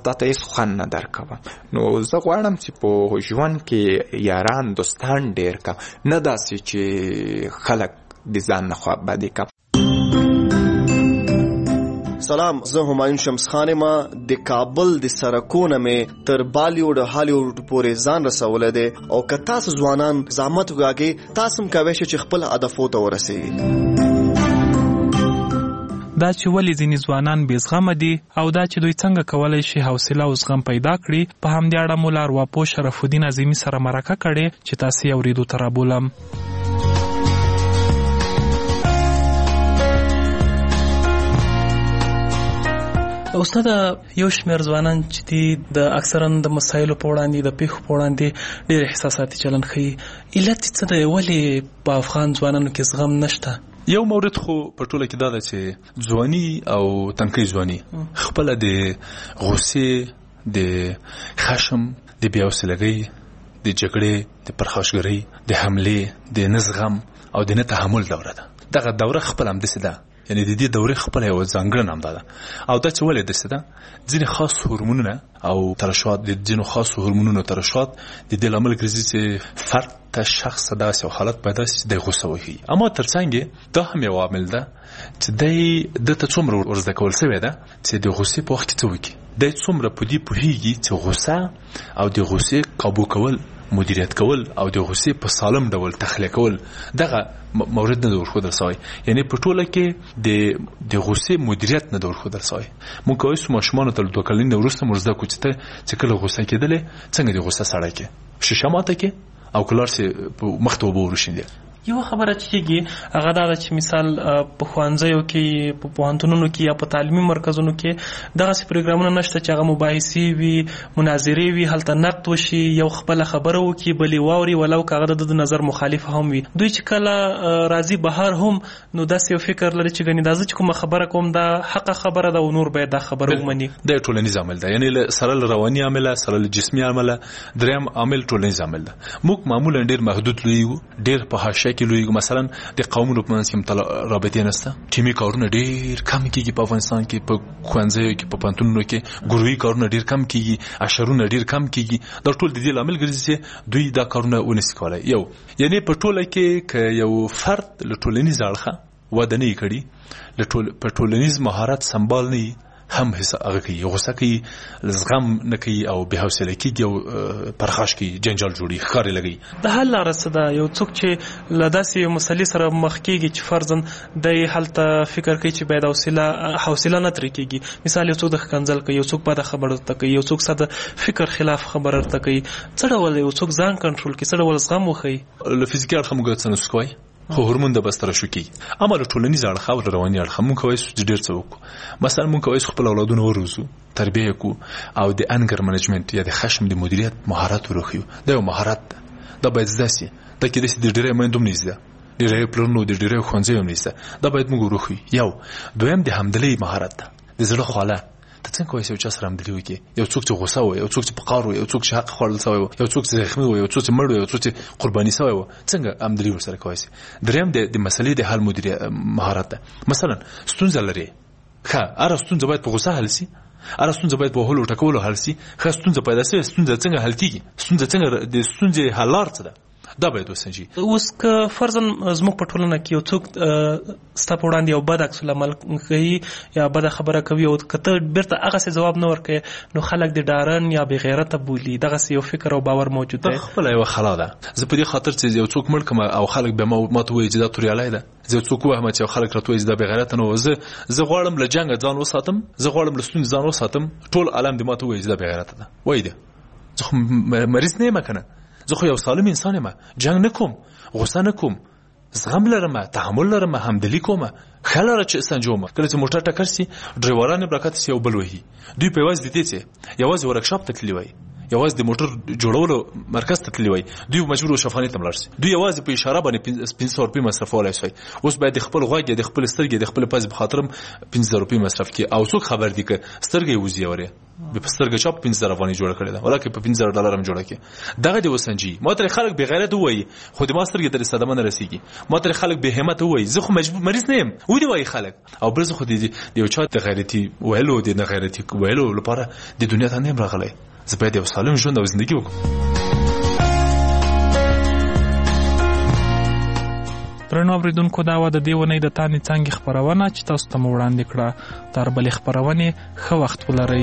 تاته هیڅ خوند نه درکوم. نو زه غواړم چې په ژوند کې یاران دوستان ډیر کم، نه داسې چې خلک د ځان نه خوا بدې کم. سلام، زه همایون شمس خان ما د کابل د سرکونه مې تر بالیوډ هالیوډ پورې ځان رسولی دی، او که تاسو ځوانان زحمت وکاږئ تاسو هم کولی شئ چې خپل هدفو ته ورسیږئ. دا چې ولې ځینې ځوانان بې زغمه دي او دا چې دوی څنګه کولی شي حوصله او زغم پیدا کړي، په همدې اړه مو له ارواپوه شرف الدین عظیمي سره مرکه کړې چې تاسو یې اورېدو ته رابولم. استاد، یو شمېر ځوانان چې دي د اکثرا د مسایلو په وړاندې د پیښو په وړاندې ډېر احساساتي چلند ښیي. علت څه دی؟ ولې په افغان ځوانانو کې زغم نشته؟ یو مورد خو په ټوله کې دا ده چې ځواني او تنکۍ ځواني خپله د غصې، د خشم، د بېحوصلګۍ، د جګړې، د پرخاشګرۍ، د حملې، د نه زغم او د نه تحمل دوره ده. دغه دوره خپل همداسې ده، یعنی د دې دورې خپل یو ځانګړنه هم ده. او دا چې ولې داسې ده، ځینې خاص هورمونونه او ترشحات، د ځینو خاصو هورمونونو ترشحات د دې لامل ګرځي چې فرد ته شخص داسې یو حالت پیدا شي چې د غوسه وهي. اما ترڅنګ دا هم یو عامل ده چې دته څومره ورزده کول شوی ده چې د غوسې په وخت کې څه وکړي. دی څومره په دې پوهېږي چې غوسه او د غوسې قابو کول، مدیریت کول او د غوسې په سالم ډول تخلیه کول دغه مورد نه ورښودل سوی. یعنی په ټوله کې د غوسې مدیریت نه ورښودل سوی. موږ کولی شو ماشومانو ته له 2 کلنۍ نه وروسته موږ زده کړو چې کله غوسه کېدلې څنګه د غوسه سړی کې شیشه ماته کې او کلار سي مخ ته اوبه ورشیندي. یو خبره چې کېږي هغه دا ده چې مثال په ښوونځیو کې، په پوهنتونونو کې یا په تعلیمي مرکزونو کې دغسې پروګرامونه نشته چې هغه مباحثې وي، مناظرې وي، هلته نقد وشي، یو خپله خبره وکړي، بلې واوري، ولو که هغه د نظر مخالف هم وي. دوی چې کله راځي بهر هم نو داسې یو فکر لري چې ګنې دا زه چې کومه خبره کوم دا حقه خبره ده او نور باید دا خبره ومني. دا ټولنیز عامل ده، یعنی سره له رواني عامله، سره له جسمي عامله، دریم عامل ټولنیز عامل ده. موږ معمولا ډېر محدود لوی یو، ډېر په حاشیه کې لوی. مثلا د قومونو په منځ کې رابطې نشته، ټیمي کارونه ډېر کم کېږي په افغانستان کې، په ښوونځیو کې، په پوهنتونونو کې ګروهي کارونه ډېر کم کېږي، اشرونه ډېر کم کېږي. دا ټول د دې لامل ګرځي چې دوی دا کارونه ونشي کولی. یعنی په ټوله کې که یو فرد له ټولنیز اړخه وده نه کړي، په ټولنیز مهارت سمبال نه هم هغه کوي، غوسه کوي، زغم نه کوي او بې حوصله کېږي او پرخاش کوي، جنجال جوړي، ښکارې لګوي. د حل لاره څه ده؟ یو څوک چې له داسې یو مسلې سره مخ کېږي چې فرضاً دی هلته فکر کوي چې باید حوصله نه ترې کېږي. مثال یو څوک د ښکنځل کوي، یو څوک بده خبره ورته کوي، یو څوک ساده فکر خلاف خبره ورته کوي، څه ډول یو څوک ځان کنټرول کړي، څه ډول زغم وښیي؟ له فزیکي اړخه موږ څه نسو کوی، خو هورمون د بس ترشح کېږي. اما له ټولنیز اړخه او رواني اړخه موږ کولی شو چې ډېر څه وکړو. مثلا موږ کولی شو خپل اولادونه وروزو، تربیه کړو او د انګر منیجمنت یا د خشم د مدیریت مهارت ورښیو. دا یو مهارت ده، دا باید زده سي. دا کېدای شي د ډېری میندو هم نه زده، ډېری پلرونو، د ډېری ښوونځیو هم نه زده. دا باید موږ ورښیو. دویم د همدلۍ مهارت ده، د زړه خواله. ته څنګه کولی شې یو چا سره همدلي وکړې؟ یو څوک چې غوسه و، یو څوک چې په قهر و، یو څوک چې حق خوړل شوی و، یو څوک چې زخمي و، یو څوک چې مړ و، یو څوک چې قرباني شوی و، څنګه همدلي ورسره کولی شې؟ دریم د مسلې د حل مهارت ده. مثلا ستونزه لري، ښه هره ستونزه باید په غوسه حل شي، هره ستونزه باید په وهلو ټکولو حل شي. ښه ستونزه پیدا شوې، ستونزه څنګه حل کېږي؟ ستونزه څنګه د ستونزې حل لار څه ده؟ دا باید وسنجي. اوس که فرضاً زموږ په ټولنه کې یو څوک ستا په وړاندې یو بد عکس العمل کوي یا بده خبره کوي او که ته بیرته هغسې ځواب نه ورکوې نو خلک د ډارن یا بې غیرته بولي. دغسې یو فکر او باور موجود دی. دا خپله یوه خلا ده. زه په دې خاطر چې یو څوک مړ کړم او خلک بیا ما ته وایي چې دا توریالی ده، زه یو څوک ووهم چې خلک راته وایي چې دا بې غیرته نه و، زه غواړم له جنګه ځان وساتم، زه غواړم له ستونزې ځان وساتم، ټول عالم دې ما ته وایي چې دا بې غیرته ده. وایي ده زه خو مریض نه یم که نه، زه خو یو سالم انسان یم، جنګ نه کوم، غوسه نه کوم، زغم لرم، تحمل لرم، همدلي کوم، ښه لاره چې سنجوم. کله چې موټر ټکر شي ډریوران یې برکت شي او بل وهي، دوی په یوازې د دې چې یوازې ورکشاپ ته تللي وای یوازې د موټر جوړولو مرکز ته تللی وای دوی مجبور و شفاخانې ته ولاړ شي دوی یوازې په اشاره باندې 500 روپۍ مصرفولای شي اوس باید خپل غوږ د خپل سترګې د خپل پز په خاطر 500 روپۍ مصرف کړي او څوک خبر دي ک سترګې وزي اوري په سترګې چاپ 500 افغاني جوړ کړی دا ولکه په 500 ډالر هم جوړ کړي دغه دی وسنجي ماته خلک به غیرت وای خو د ماسترګې تر صدمه نه رسیږي ماته خلک به همت وای زه خو مجبور مریض نه یم و دی وای خلک او برزه خو دی یو چا د غیرتي ویلو د نه غیرتي ویلو لپاره د دنیا ته نه راغلی زه باید یو سالم ژوند او ژوندۍ وکړم. درنو اوریدونکو دا و د دې ونې د تانې څانګې خپرونه چې تاسو ته مو وړاندې کړه. تر بلې خپرونې ښه وخت ولرئ.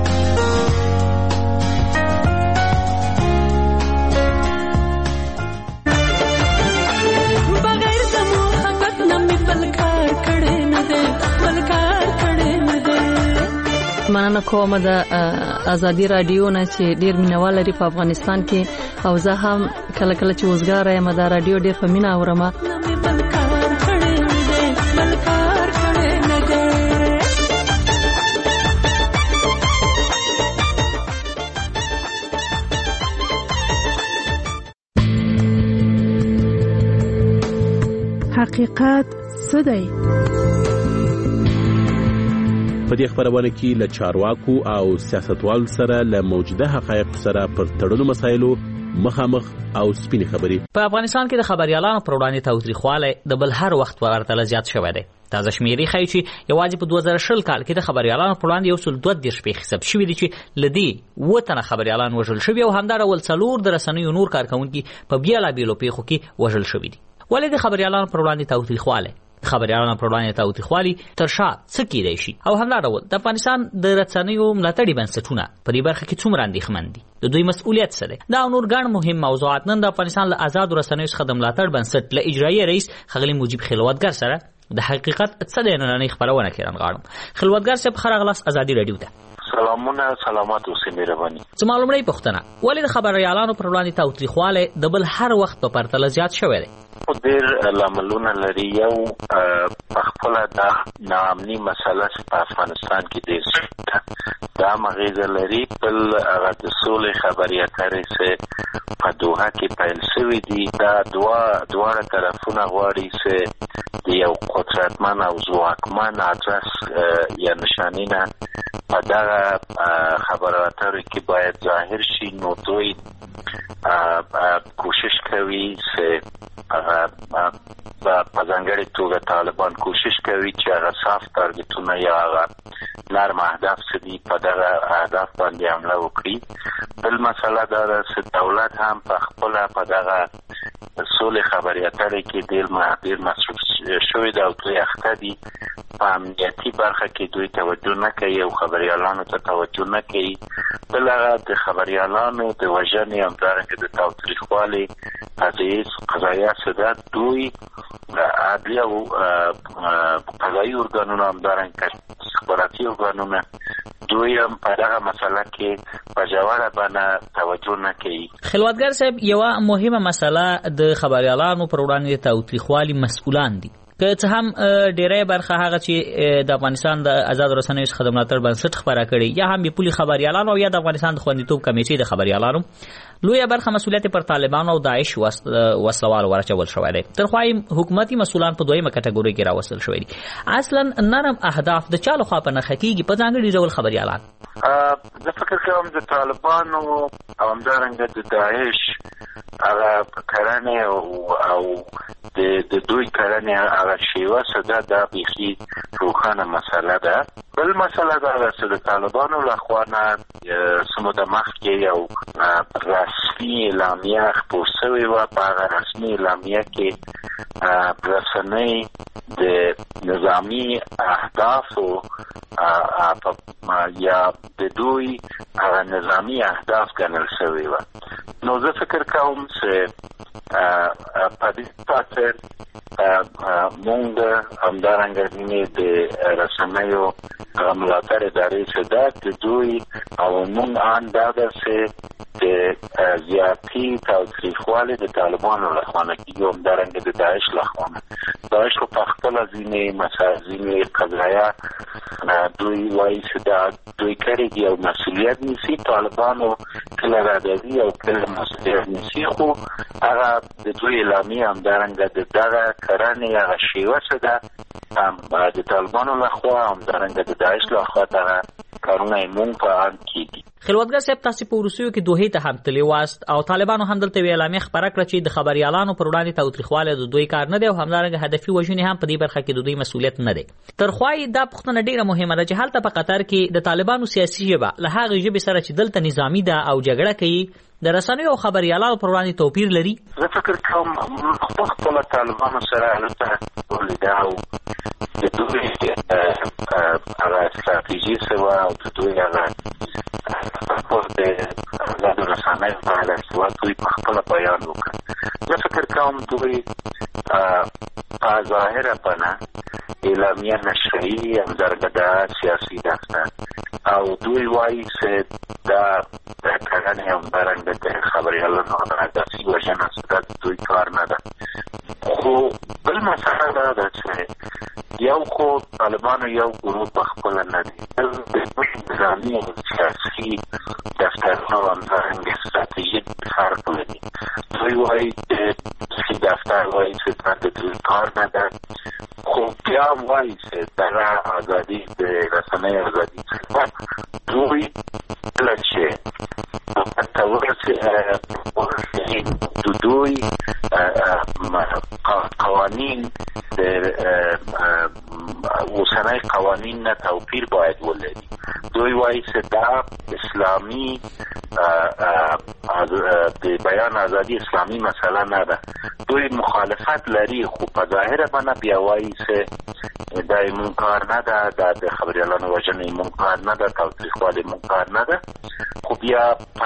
مننه کوم د ازادي رادیو نه چې ډیر مینوال لري په افغانستان کې او زه هم کله کله چې وزګار یم د رادیو ډیر په مینا اورم. حقیقت څه دی؟ په دې خبرونه کې له چارواکو او سیاستوالو سره له موجوده حقایق سره پر تړلو مسایلو مخامخ او سپینې خبرې. په افغانستان کې د خبريالانو پر وړاندې تاوتریخوالی د بل هر وخت ورته زیات شوی دی. تازه شمیرې ښیي چې یوازې په 2020 کال کې د خبريالانو پر وړاندې 132 حساب شوي دي چې لدی وطن خبريالان وژل شوي او همدار ول څلور د رسنیو نور کارکونکي په بیلابیلو پیښو کې وژل شوي دي. ولې د خبريالانو پر وړاندې تاوتریخوالی خبريالانو پر وړاندې تاوتریخوالی تر شا څه کیدای شي او همدار ول د افغانستان د رسنیو ملاتړي بنسټونه په دې برخه کې څومره اندېښمن دي د دوی مسؤلیت څه دی دا نور ګڼ مهم موضوعات نن د افغانستان له آزاد رسنیو څخه د ملاتړ بنسټ له اجرایي رئیس ښاغلي مجیب خلوتګر سره د حقیقت څه دی نننۍ خبرونه کې رانغاړم. خلوتګر صاحب ښه راغلاست ازادي رادیو ته. سلامونه سلامات اوسئ مهرباني. زما لومړی پوښتنه ولې د خبريالانو پر وړاندې تاوتریخوالی د بل هر وخت په پرتله زیات شوی دی؟ ډېر لاملونه لري. یو پخپله دا ناامني مسله چې په افغانستان کې ډېر دا مغیزه لري. بل هغه د سولې خبرې اترې چې په دوحه کې پیل شوي دي دا دواړه طرفونه غواړي چې د یو قدرتمن او ځواکمن ادرس یا نشانینه په دغه خبرو اترو کې باید ظاهر شي. نو دوی کوشش کوي چې په ځانګړې توګه طالبان کوشش کوي چې هغه صاف تارګټونه یا هغه نرم اهداف څه دي په دغه اهداف باندې حمله وکړي. بل مسله دا ده چې دولت هم په خپله په دغه سولې خبرې اترې کې ډېر مصروف شوی ده او دوی اخته دي. په امنیتي برخه کې دوی توجه نه کوي او خبریالانو ته توجه نه کوي. بل هغه د خبریالانو د وژنې همدارنګه د تاوتریخوالي قضایه څه ده دوی عدلیه او قضایي ارګانونه همدارنګه استخباراتي ارګانونه دوی هم په دغه مسله کې په ژوره بڼه توجه نه کوي. خلوتګر صاحب یوه مهمه مسله د خبریالانو پر وړاندې تاوتریخوالي مسؤلان دي که څه هم ډیری برخه هغه چې د افغانستان د آزاد رسنیو څخه د ملاتړ بنسټ خپاره کړي یا هم بې پولي خبریالانو او یا د افغانستان د خوندیتوب کمیټې د خبریالانو لویه برخه مسؤلیت پر طالبانو او داعش وسلوالو ورچول شوی دی. ترخوا حکومتي مسؤلان په دویمه کټګورۍ کې راوستل شوی دي. اصلا نرم اهداف د چا لخوا په نښه کېږي په ځانګړي ډول خبریالان؟ زه فکر کوم د طالبانو او همدارنګه د داعش هغه کړنې او د دوی کړنې هغه شیوه څه ده دا بیخي روښانه مسله ده. بل مسله دا ده چې د طالبانو لخوا نه څه موده مخکې یو رسمي اعلامیه خپور شوې وه. په هغه رسمي اعلامیه کې رسنۍ د نظامي اهدافو یا د دوی هغه نظامي اهداف ګڼل شوي وه. نو زه فکر کوم چې په دې خاطر مونږ همدارنګه د رسنیو ملاتړ ادارې څخه د دوی او مونږ ان دا چې د زیاتی تاوتریخوالي د طالبانو لخوا نه کیږي او همدارنګه د داعش لخوا نه. داعش په خپل ځینې مسازینې قضایا دوی وایي چې دا دوی کړي او مسؤلیت نیسي، طالبانو کله راځي او کله مسؤلیت نیسي، خو هغه د دوی اعلامیه همدارنګه د دغه کرانې هغه شیوه څه ده د طالبانو لخوا همدارنګه د داعش لخوا دغه کارونه یې مونږ په ان کېږي. خلوتګر صاحب، تاسو په وروستیو کې دوحې ته هم تللي واست او طالبانو هم دلته یوه اعلامیه خپره کړه چې د خبریالانو پر وړاندې تاوتریخوالی د دوی کار نه دی او همدارنګه هدفي وژنې هم په دې برخه کې د دوی مسؤلیت نه دی. ترخوا یې دا پوښتنه ډیره مهمه ده چې هلته په قطر کې د طالبانو سیاسي ژبه له هغې ژبې سره چې دلته نظامي ده او جګړه کوي د رسنیو او خبریالانو پر وړاندې توپیر لري. زه فکر کوم خپله طالبانو سره هلته ولیده او د دوی هغه استراتیژي څه وه او د دوی هغه د رسنیو په اړه څه وه دوی په خپله بیان وکړ. زه فکر کوم دوی په ظاهره بڼه اعلامیه نشري همدارنګه د سیاسي دفتر او دوی وایي چې دا کرانې همدارنګه د خبریالانو هدفي وژنه څه ده د دوی کار نه ده. خو بل مسله دا ده چې یو خو طالبانو یو ګروپ په خپله نه دي، بل د دوی نظامي او سیاسي دفترونه همدارنګه ستراتیژیک فرق لري. دوی وایي چې دفتر وایي چې دا د دوی کار نه ده، خو بیا هم وایي چې دغه ازادي د رسنیو ازادي څخه دوی کله چې ته ورسې د دوی قوانین د اوسنۍ قوانین نه توپیر باید ولري. دوی وایي چې دا اسلامي د بیان ازادي اسلامي مسله نه ده. دوی مخالفت لري خو په ظاهره باندې بیا وایي چې دا مونږ کار نه ده، دا د خبریالانو وژنې مونږ کار نه ده، تاوتریخوالي مونږ کار نه ده. خو بیا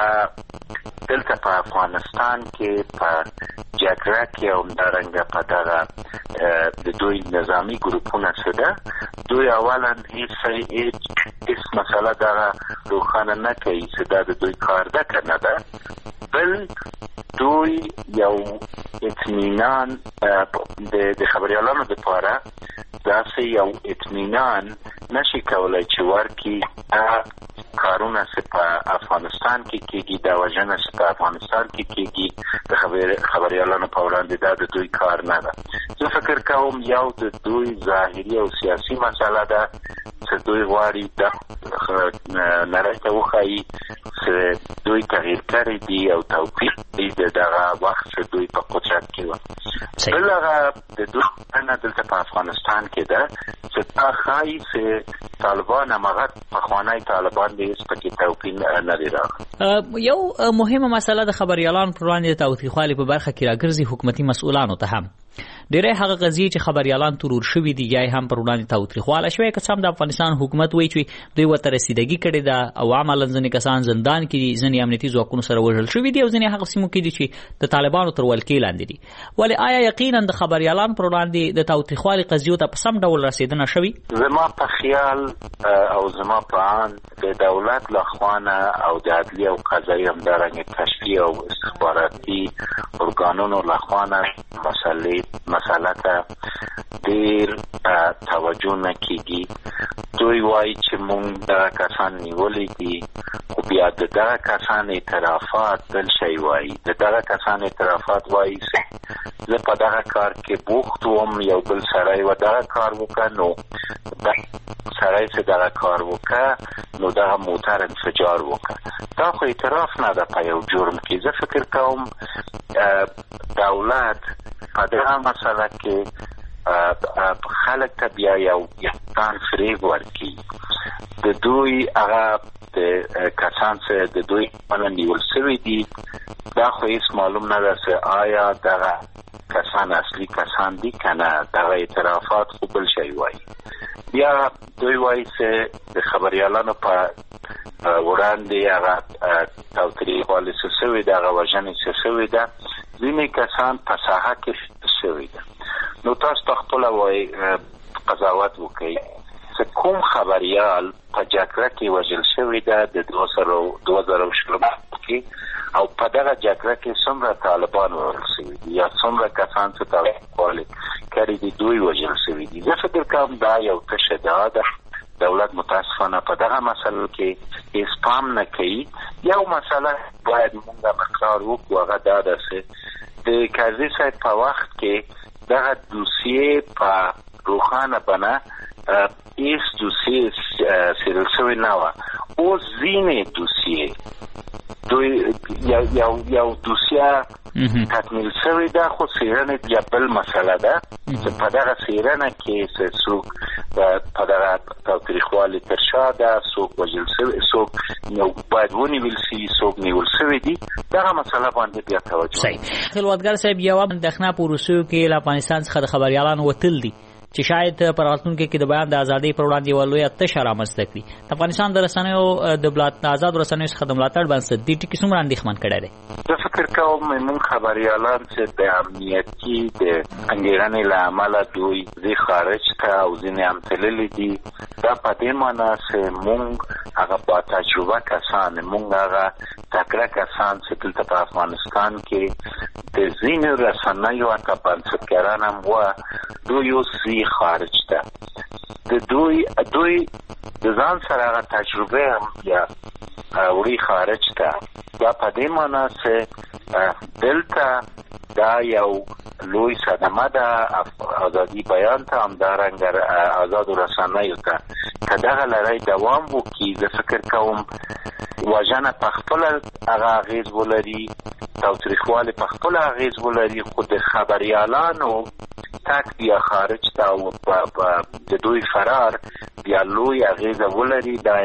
دلته په افغانستان کې په جګړه کې همدارنګه په دغه د دوی نظامي ګروپونه څه ده، دوی اولا هیڅ مسله دغه روښانه نه کوي چې دا د دوی کار ده که نه ده. بل دوی یو اطمینان د خبریالانو دپاره داسې یو اطمینان نشي کولی چې ورکړي کارونه چې په افغانستان کې کېږي، دا وژنه چې په افغانستان کې کېږي د خبریالانو په وړاندې دا د دوی کار نه ده. زه فکر کوم یو د دوی ظاهري او سیاسي مسله ده چې دوی غواړي نړۍ ته وښایي چې دوی تغییر کړی دي او توپیر دی د دغه وخت چې دوی په قدرت کې وه. بل هغه د دوی نه دلته په افغانستان کې ده چې دا ښایي چې طالبان هماغه پخوانی طالبان دی، هېڅ پکې توپیر نه دی راغلی. یو مهمه مسله د خبریالانو پر وړاندې د تاوتریخوالي په برخه کې راګرځي حکومتي مسؤلانو ته هم ډیری هغه قضیې چې خبریالان ترور شوي دي یا هم پر وړاندې تاوتریخواله شوی، که څه هم د افغانستان حکومت وایي چې دوی ورته رسیدګي کړې ده او عملاً ځینې کسان زندان کې دي، ځینې امنیتي ځواکونو سره وژل شوي دي او ځینې هغه سیمو کې دي چې د طالبانو تر ولکې لاندې دي. ولې آیا یقینا د خبریالانو پر وړاندې د تاوتریخوالي قضیو ته په سم ډول رسیدنه شوي؟ زما په خیال او زما په آن د دولت لخوا نه او د عدلي او قضایي همدارنګه کشفي او استخباراتي ارګانونو لخوا نه مسله ته ډېر توجه نه کېږي. دوی وایي چې مونږ دغه کسان نیولي دي، خو بیا د دغه کسان اعترافات بل شی وایي. د دغه کسان اعترافات وایي چې زه په دغه کار کې بوخت وم، یو بل سړی و دغه کار وکړه، نو سړی چې دغه کار وکړه نو دغه موټر انفجار وکړه. دا خو اعتراف نه ده په یو جرم کې. زه فکر کوم دولت په دغه مسله کې خلک ته بیا یو یقین فریب ورکړي. د دوی هغه د کسان چې د دوی باندې نیول شوي دي دا خو هیڅ معلوم نه ده چې آیا دغه کسان اصلي کسان دي که نه. دغه اعترافات خو بل شی وایي. بیا دوی وایي چې د خبریالانو په وړاندې هغه تاوتریخوالي څه شوې ده، هغه وژنې څه شوې ده، ځینې کسان په ساحه کې شوي ده. نو تاسو په خپله وایي قضاوت وکړئ چې کوم خبریال په جګړه کې وژل شوی ده د 2020 کې، او په دغه جګړه کې څومره طالبان وژل شوي دي یا څومره کسان چې تاوتریخوالي کړي دي دوی وژل شوي دي. زه فکر کوم دا یو تشه ادعا ده. دولت متاسفانه په دغه مسله کې هیڅ پام نه کوي. یو مسله باید موږ مقرار وکړو، هغه دا ده چې د کرزي صاحب په وخت کې دغه دوسیې په روښانه بڼه هیڅ دوسیې څېړل شوې نه وه. اوس ځینې دوسیې دوی یو دوسیه تکمیل شوې ده، خو څېړنې بیا بل مسله ده چې په دغه څېړنه کې څوک په دغه تاوتریخوالي تر شا ده، څوک وژل شوي، څوک باید ونیول شي، څوک نیول شوي دي. دغه مسله باندې بیا توجه. صحیح. خلوتګر صاحب، یوه اندېښنه په وروستیو کې له افغانستان څخه د خبریالانو وتل دي چې شاید په راتلونکي کې د بیان د ازادۍ پر وړاندې یوه لویه تشه رامنځته کړي. د افغانستان د رسنیو د آزادو رسنیو څخه د ملاتړ بنسټ دې ټکي څومره اندېښمن کړی دی؟ زه فکر کوم موږ خبریالان چې د امنیتي د انګېرنې له امله دوی ځي خارج ته او ځینې هم تللي دي، دا په دې معنا چې موږ هغه با تجربه کسان، موږ هغه تکړه کسان چې دلته په افغانستان کې د ځینو رسنیو حتی بنسټګران هم وه، دوی اوس ځي خارج ته. دوی د ځان سره هغه تجربه هم بیا وړي خارج ته. دا په دې معنا چې دلته دا یو لوی صدمه ده ازادي بیان ته، همدارنګه آزادو رسنیو ته. که دغه لړۍ دوام وکړي، زه فکر کوم وژنه په خپله هغه اغېز ولري، تاوتریخوالي په خپله اغېز ولري، خو د خبریالانو تک بیا خارج ته او د دوی فرار بیا لوی اغېزه ولري. دا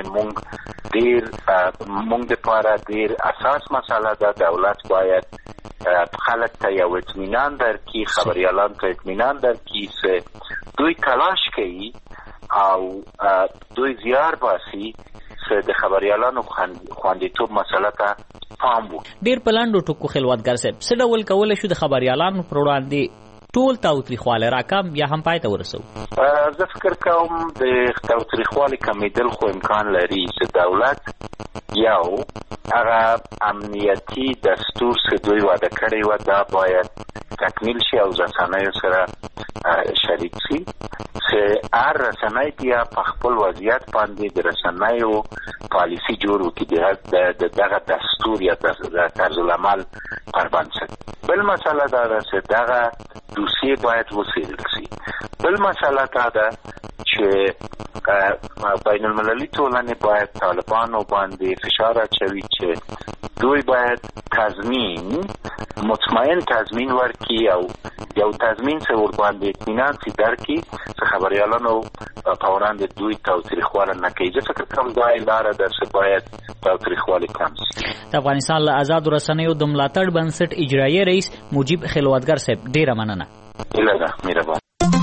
موږ دپاره ډېر اساس مسله ده. دولت باید خلک ته یو اطمینان درکړي، خبریالانو ته اطمینان درکړي چې دوی تلاش کوي او دوی زیار باسي چې د خبریالانو خوندیتوب مسله ته پام وکړي. ډېر په لنډو ټکو خلوتګر صاحب، څه ډول کولی شو د خبریالانو پر وړاندې ټول تاوتریخوالی راکم یا هم پای ته ورسو؟ زه فکر کوم د تاوتریخوالي کمیدل خو امکان لري چې دولت یو هغه امنیتي دستور چې دوی وعده کړی و دا باید تکمیل شي او رسنیو سره شریک شي، چې هر رسنۍ بیا په خپل وضعیت باندې د رسنیو پالیسي جوړ وکړي د دغه دستور یا د طرزالعمل پر بنسټ. بل مسله دا ده چې دغه دوسیې باید وڅېړل شي. بل مسله دا ده چې بین المللي ټولنې باید طالبانو باندې فشار اچوي چې دوی باید مطمئن تضمین ورکړي او یو تضمین چې ورباندې اطمینان چې درکړي چې خبریالانو په وړاندې دوی تاوتریخوالی نه کوي. زه فکر کوم دا لاره ده چې باید تاوتریخوالی کم شي. د افغانستان له آزادو رسنیو د ملاتړ بنسټ اجرایي رئیس مجیب خلوتګر صاحب، ډېره مننه. هیله ده، مهربان.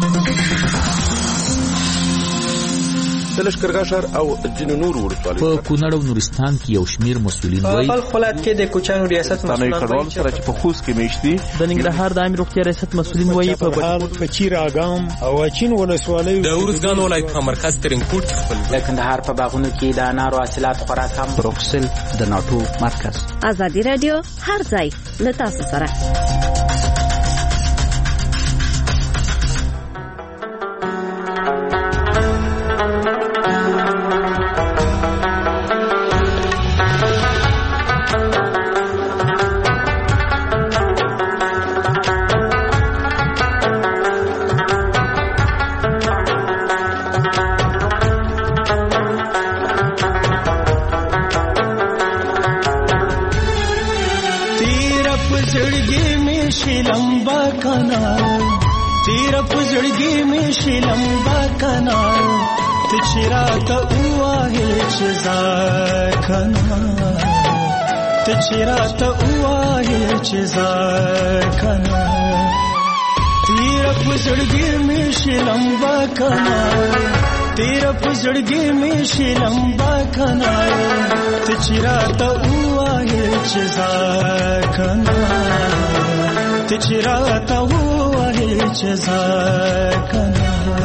د لښکرګاه او ځینو نورو ولسوالیو په کونړ او نورستان کې یو شمیر مسؤلین وایي په خپلات کې د کوچانو ریاست مسؤلین وایي سره چې په خوست کې میشتي د ننګرهار د عامه روغتیا ریاست مسؤلین وایي په چیر اګام او اچین ولسوالیو د ورزګان ولایت په مرکز ترنکوټ خپل د کندهار په باغونو کې د انارو حاصلات خوراک هم پروفسل د ناټو مرکز. ازادي رادیو هر ځای له تاسو سره. چراته وایې چې زار کنا تیر په زړګي مې شلمبا کنا تیر پزړګي می شلمبا کنا ته چیرته وایې چې ځکنا ته چیرته وایې چې ځکنا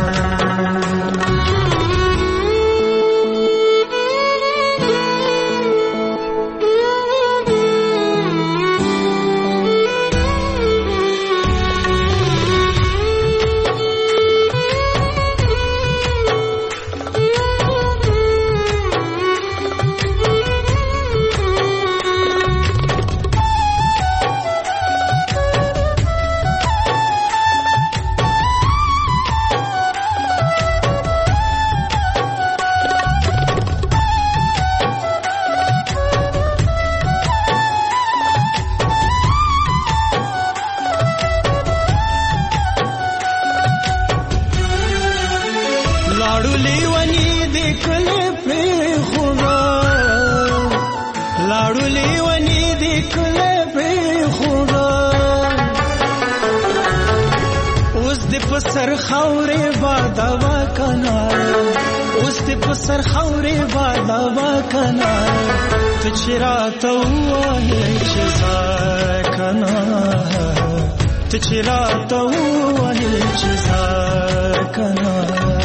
سر خاورې بادوا کنا اوس دې په سر خاورې بادوا کنا ته چیرته وایې چې ځکنا ته چیرته وایې چې ځکنا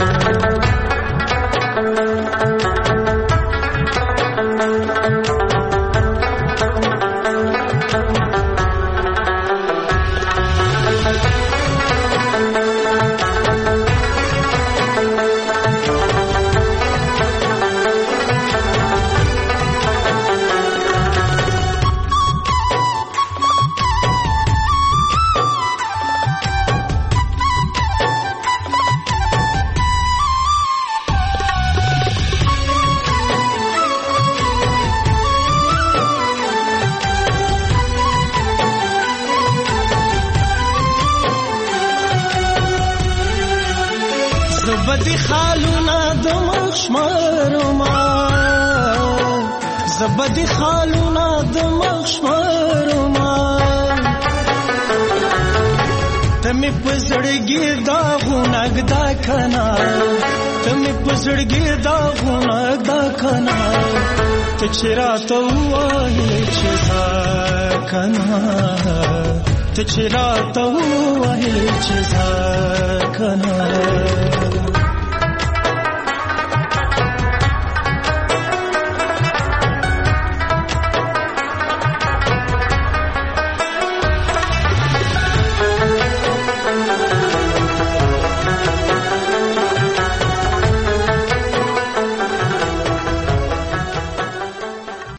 زبدي خالونه د مخشمرما زبدي خالونه د مخشمرما تمه پزړګي دا غونګدا کنا تمه پزړګي دا غونګدا کنا ته چیرته وایې چې ځکنا ته چیرته وایې چې ځکنا